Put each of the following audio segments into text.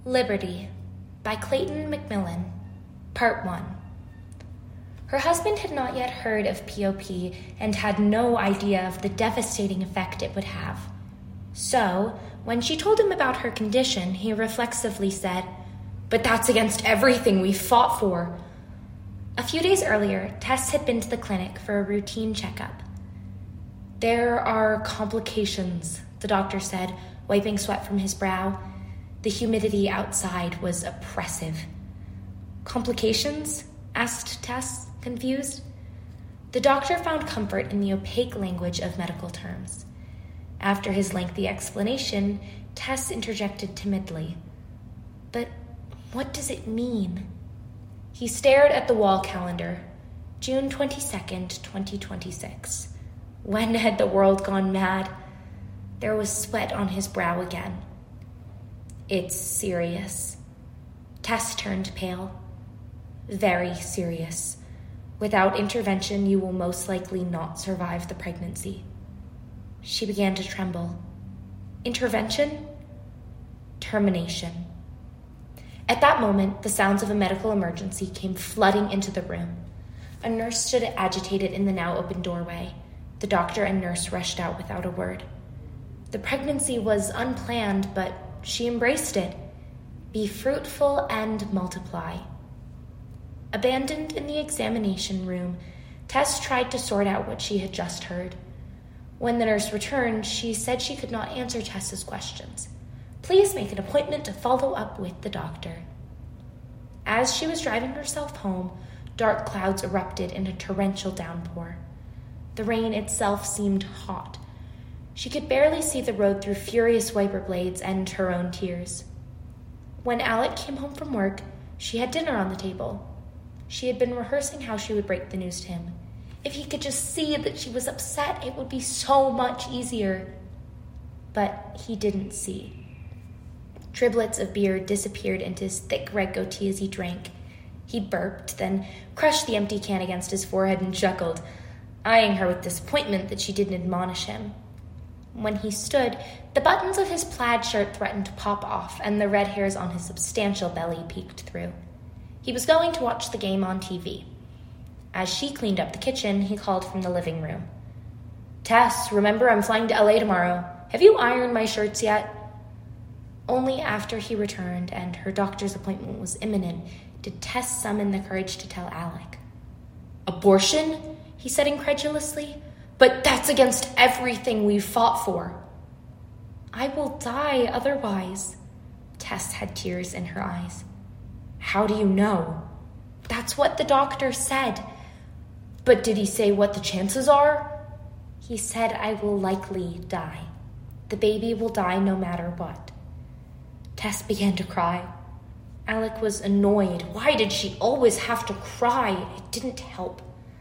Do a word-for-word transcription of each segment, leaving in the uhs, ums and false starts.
Liberty by Clayton McMillan, Part one. Her husband had not yet heard of P O P and had no idea of the devastating effect it would have. So, when she told him about her condition, he reflexively said, "But that's against everything we've fought for." A few days earlier, Tess had been to the clinic for a routine checkup. "There are complications," the doctor said, wiping sweat from his brow. The humidity outside was oppressive. "Complications?" asked Tess, confused. The doctor found comfort in the opaque language of medical terms. After his lengthy explanation, Tess interjected timidly, "But what does it mean?" He stared at the wall calendar. June twenty-second, twenty twenty-six. When had the world gone mad? There was sweat on his brow again. "It's serious." Tess turned pale. "Very serious. Without intervention, you will most likely not survive the pregnancy." She began to tremble. "Intervention?" "Termination." At that moment, the sounds of a medical emergency came flooding into the room. A nurse stood agitated in the now open doorway. The doctor and nurse rushed out without a word. The pregnancy was unplanned, but she embraced it. Be fruitful and multiply. Abandoned in the examination room, Tess tried to sort out what she had just heard. When the nurse returned, she said she could not answer Tess's questions. Please make an appointment to follow up with the doctor. As she was driving herself home, dark clouds erupted in a torrential downpour. The rain itself seemed hot. She could barely see the road through furious wiper blades and her own tears. When Alec came home from work, she had dinner on the table. She had been rehearsing how she would break the news to him. If he could just see that she was upset, it would be so much easier. But he didn't see. Driblets of beer disappeared into his thick red goatee as he drank. He burped, then crushed the empty can against his forehead and chuckled, eyeing her with disappointment that she didn't admonish him. When he stood, the buttons of his plaid shirt threatened to pop off, and the red hairs on his substantial belly peeked through. He was going to watch the game on T V. As she cleaned up the kitchen, he called from the living room. "Tess, remember I'm flying to L A tomorrow. Have you ironed my shirts yet?" Only after he returned and her doctor's appointment was imminent did Tess summon the courage to tell Alec. "Abortion?" he said incredulously. "But that's against everything we've fought for." "I will die otherwise." Tess had tears in her eyes. "How do you know?" "That's what the doctor said." "But did he say what the chances are?" "He said I will likely die. The baby will die no matter what." Tess began to cry. Alec was annoyed. Why did she always have to cry? It didn't help.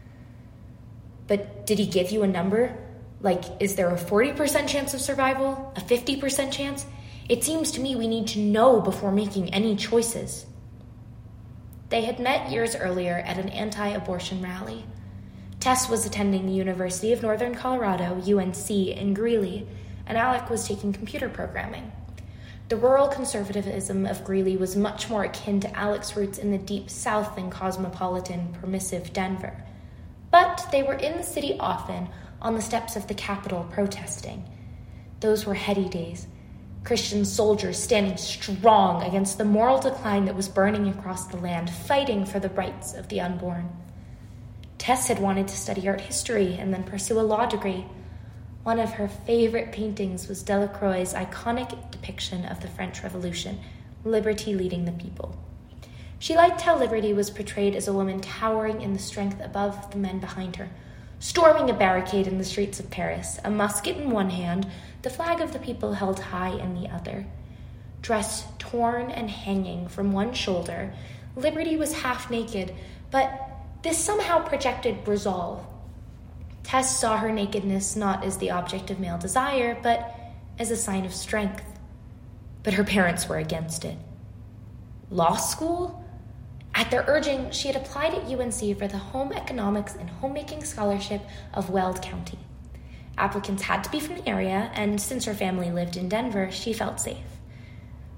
"But did he give you a number? Like, is there a forty percent chance of survival? A fifty percent chance? It seems to me we need to know before making any choices." They had met years earlier at an anti-abortion rally. Tess was attending the University of Northern Colorado, U N C, in Greeley, and Alec was taking computer programming. The rural conservatism of Greeley was much more akin to Alec's roots in the deep South than cosmopolitan, permissive Denver. But they were in the city often, on the steps of the Capitol protesting. Those were heady days. Christian soldiers standing strong against the moral decline that was burning across the land, fighting for the rights of the unborn. Tess had wanted to study art history and then pursue a law degree. One of her favorite paintings was Delacroix's iconic depiction of the French Revolution, liberty leading the people. She liked how liberty was portrayed as a woman towering in the strength above the men behind her, storming a barricade in the streets of Paris, a musket in one hand, the flag of the people held high in the other. Dress torn and hanging from one shoulder, Liberty was half naked, but this somehow projected resolve. Tess saw her nakedness not as the object of male desire, but as a sign of strength. But her parents were against it. Law school? At their urging, she had applied at U N C for the Home Economics and Homemaking Scholarship of Weld County. Applicants had to be from the area, and since her family lived in Denver, she felt safe.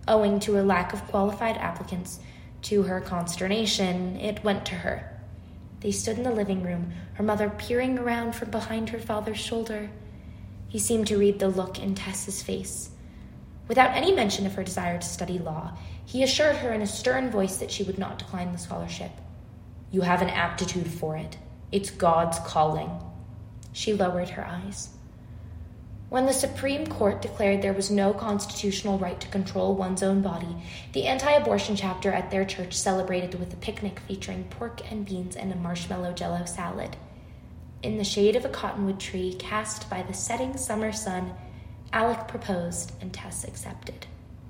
Owing to a lack of qualified applicants, to her consternation, it went to her. They stood in the living room, her mother peering around from behind her father's shoulder. He seemed to read the look in Tess's face. Without any mention of her desire to study law, he assured her in a stern voice that she would not decline the scholarship. "You have an aptitude for it. It's God's calling." She lowered her eyes. When the Supreme Court declared there was no constitutional right to control one's own body, the anti-abortion chapter at their church celebrated with a picnic featuring pork and beans and a marshmallow jello salad. In the shade of a cottonwood tree cast by the setting summer sun, Alec proposed and Tess accepted.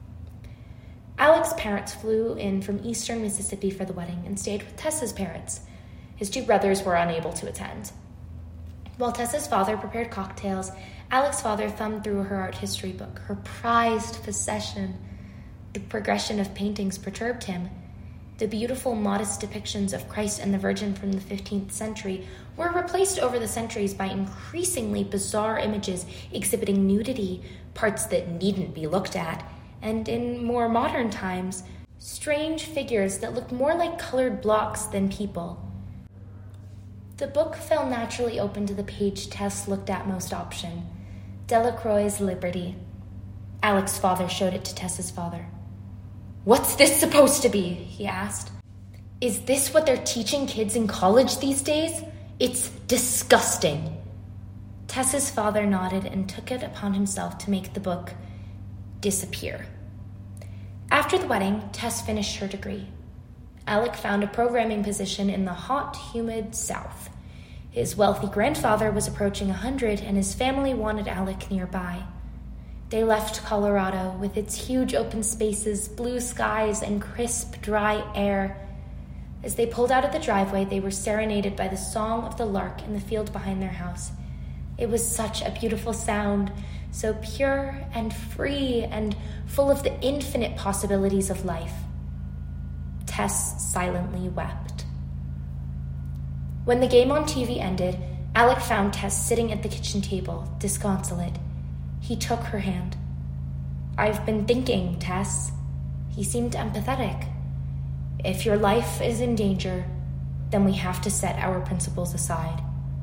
Alec's parents flew in from eastern Mississippi for the wedding and stayed with Tess's parents. His two brothers were unable to attend. While Tess's father prepared cocktails, Alec's father thumbed through her art history book, her prized possession. The progression of paintings perturbed him. The beautiful, modest depictions of Christ and the Virgin from the fifteenth century were replaced over the centuries by increasingly bizarre images exhibiting nudity, parts that needn't be looked at, and in more modern times, strange figures that looked more like colored blocks than people. The book fell naturally open to the page Tess looked at most often, Delacroix's Liberty. Alec's father showed it to Tess's father. "What's this supposed to be?" he asked. "Is this what they're teaching kids in college these days? It's disgusting." Tess's father nodded and took it upon himself to make the book disappear. After the wedding, Tess finished her degree. Alec found a programming position in the hot, humid South. His wealthy grandfather was approaching a hundred, and his family wanted Alec nearby. They left Colorado with its huge open spaces, blue skies, and crisp, dry air. As they pulled out of the driveway, they were serenaded by the song of the lark in the field behind their house. It was such a beautiful sound, so pure and free and full of the infinite possibilities of life. Tess silently wept. When the game on T V ended, Alec found Tess sitting at the kitchen table, disconsolate. He took her hand. "I've been thinking, Tess." He seemed empathetic. "If your life is in danger, then we have to set our principles aside."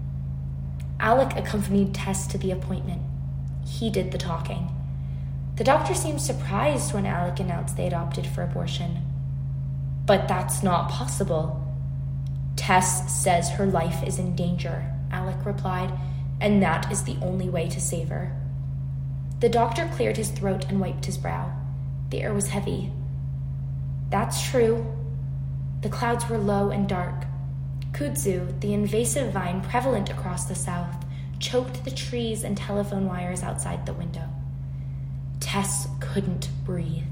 Alec accompanied Tess to the appointment. He did the talking. The doctor seemed surprised when Alec announced they had opted for abortion. "But that's not possible." "Tess says her life is in danger," Alec replied, "and that is the only way to save her." The doctor cleared his throat and wiped his brow. The air was heavy. "That's true." The clouds were low and dark. Kudzu, the invasive vine prevalent across the south, choked the trees and telephone wires outside the window. Tess couldn't breathe.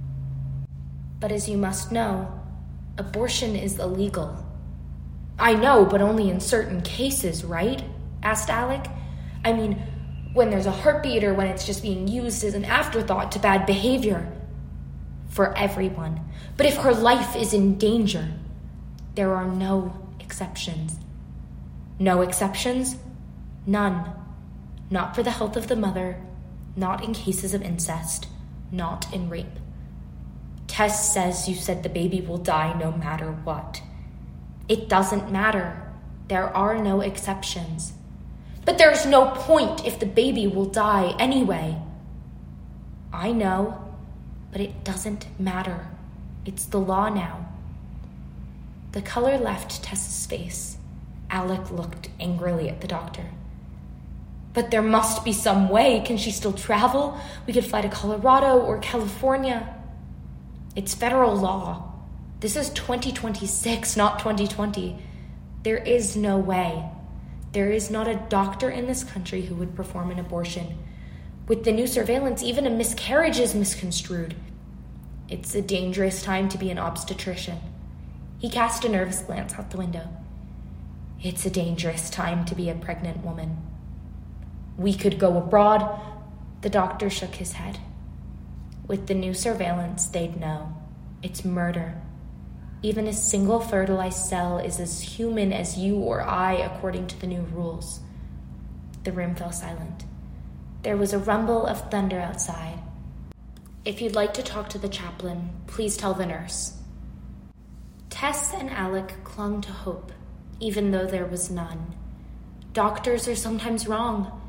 "But as you must know, abortion is illegal." "I know, but only in certain cases, right?" asked Alec. "I mean, when there's a heartbeat or when it's just being used as an afterthought to bad behavior." "For everyone. But if her life is in danger, there are no exceptions." "No exceptions?" "None. Not for the health of the mother, not in cases of incest, not in rape." "Tess says you said the baby will die no matter what." "It doesn't matter. There are no exceptions." "But there's no point if the baby will die anyway." "I know, but it doesn't matter. It's the law now." The color left Tess's face. Alec looked angrily at the doctor. "But there must be some way. Can she still travel? We could fly to Colorado or California." "It's federal law. This is twenty twenty-six, not twenty twenty. There is no way. There is not a doctor in this country who would perform an abortion. With the new surveillance, even a miscarriage is misconstrued. It's a dangerous time to be an obstetrician." He cast a nervous glance out the window. "It's a dangerous time to be a pregnant woman." "We could go abroad." The doctor shook his head. "With the new surveillance, they'd know. It's murder. Even a single fertilized cell is as human as you or I according to the new rules." The room fell silent. There was a rumble of thunder outside. If you'd like to talk to the chaplain, please tell the nurse. Tess and Alec clung to hope, even though there was none. Doctors are sometimes wrong.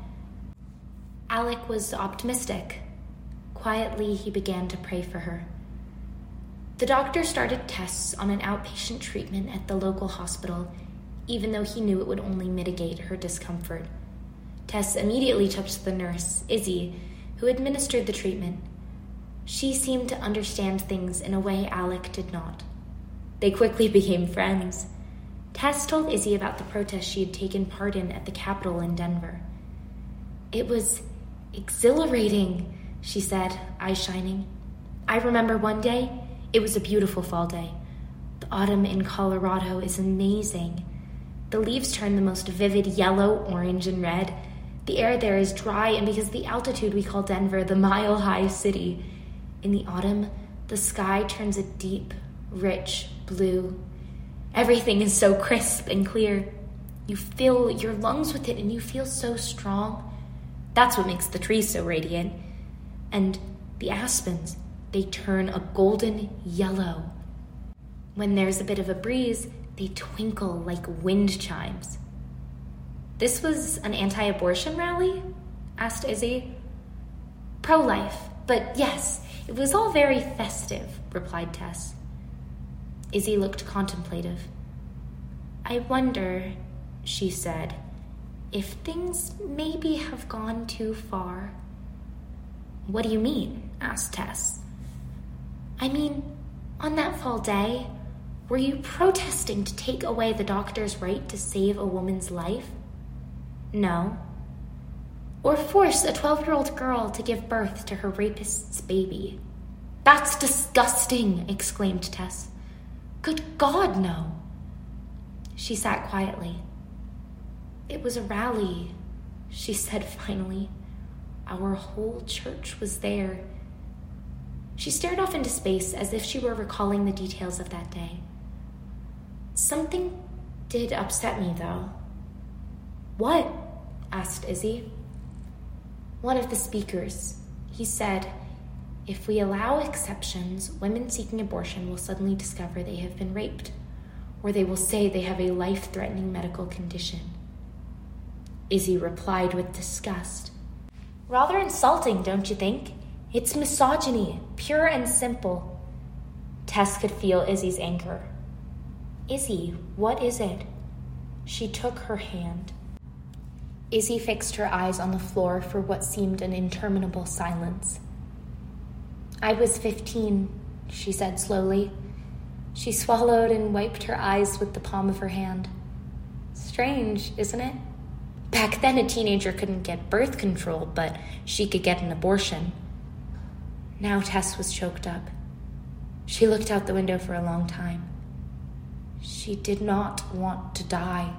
Alec was optimistic. Quietly, he began to pray for her. The doctor started Tess on an outpatient treatment at the local hospital, even though he knew it would only mitigate her discomfort. Tess immediately took to the nurse, Izzy, who administered the treatment. She seemed to understand things in a way Alec did not. They quickly became friends. Tess told Izzy about the protest she had taken part in at the Capitol in Denver. It was exhilarating, she said, eyes shining. I remember one day, it was a beautiful fall day. The autumn in Colorado is amazing. The leaves turn the most vivid yellow, orange, and red. The air there is dry, and because of the altitude we call Denver the mile-high city. In the autumn, the sky turns a deep, rich blue. Everything is so crisp and clear. You fill your lungs with it, and you feel so strong. That's what makes the trees so radiant. And the aspens, they turn a golden yellow. When there's a bit of a breeze, they twinkle like wind chimes. This was an anti-abortion rally? Asked Izzy. Pro-life, but yes, it was all very festive, replied Tess. Izzy looked contemplative. I wonder, she said, if things maybe have gone too far. What do you mean? Asked Tess. I mean, on that fall day, were you protesting to take away the doctor's right to save a woman's life? No. Or force a twelve-year-old girl to give birth to her rapist's baby? That's disgusting, exclaimed Tess. Good God, no. She sat quietly. It was a rally, she said finally. Our whole church was there. She stared off into space as if she were recalling the details of that day. Something did upset me, though. What? Asked Izzy. One of the speakers. He said, if we allow exceptions, women seeking abortion will suddenly discover they have been raped, or they will say they have a life-threatening medical condition. Izzy replied with disgust. Rather insulting, don't you think? It's misogyny, pure and simple. Tess could feel Izzy's anger. Izzy, what is it? She took her hand. Izzy fixed her eyes on the floor for what seemed an interminable silence. I was fifteen, she said slowly. She swallowed and wiped her eyes with the palm of her hand. Strange, isn't it? Back then, a teenager couldn't get birth control, but she could get an abortion. Now Tess was choked up. She looked out the window for a long time. She did not want to die.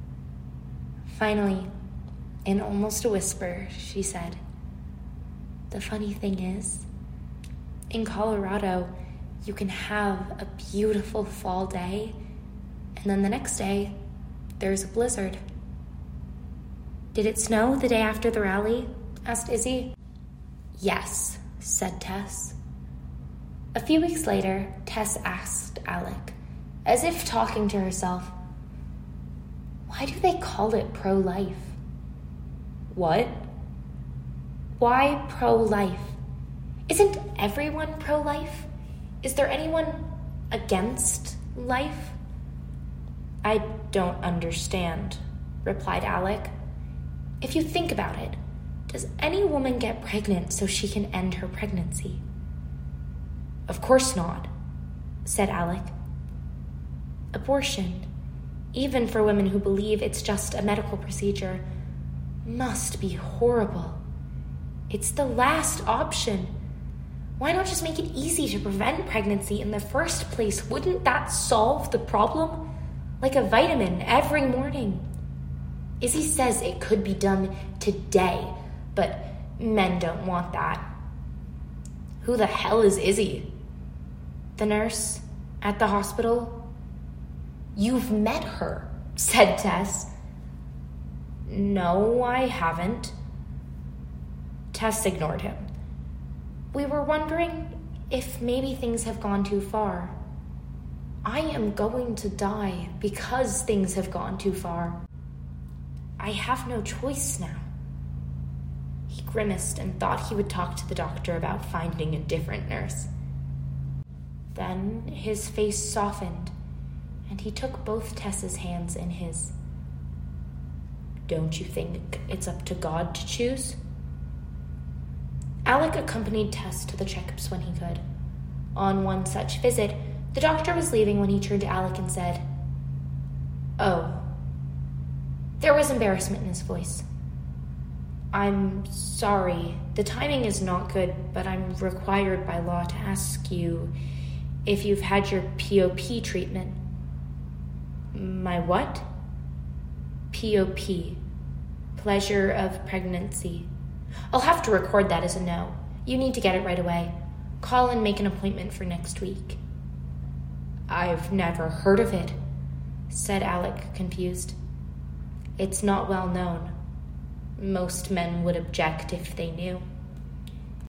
Finally, in almost a whisper, she said, the funny thing is, in Colorado, you can have a beautiful fall day, and then the next day, there's a blizzard. Did it snow the day after the rally? Asked Izzy. Yes, said Tess. A few weeks later, Tess asked Alec, as if talking to herself, why do they call it pro-life? What? Why pro-life? Isn't everyone pro-life? Is there anyone against life? I don't understand, replied Alec. If you think about it, does any woman get pregnant so she can end her pregnancy? Of course not, said Alec. Abortion, even for women who believe it's just a medical procedure, must be horrible. It's the last option. Why not just make it easy to prevent pregnancy in the first place? Wouldn't that solve the problem? Like a vitamin every morning. Izzy says it could be done today, but men don't want that. Who the hell is Izzy? The nurse at the hospital? You've met her, said Tess. No, I haven't. Tess ignored him. We were wondering if maybe things have gone too far. I am going to die because things have gone too far. I have no choice now. He grimaced and thought he would talk to the doctor about finding a different nurse. Then his face softened, and he took both Tess's hands in his. Don't you think it's up to God to choose? Alec accompanied Tess to the checkups when he could. On one such visit, the doctor was leaving when he turned to Alec and said, "Oh." There was embarrassment in his voice. "I'm sorry. The timing is not good, but I'm required by law to ask you if you've had your P O P treatment." "My what?" P O P. Pleasure of pregnancy. I'll have to record that as a no. You need to get it right away. Call and make an appointment for next week. I've never heard of it, said Alec, confused. It's not well known. Most men would object if they knew.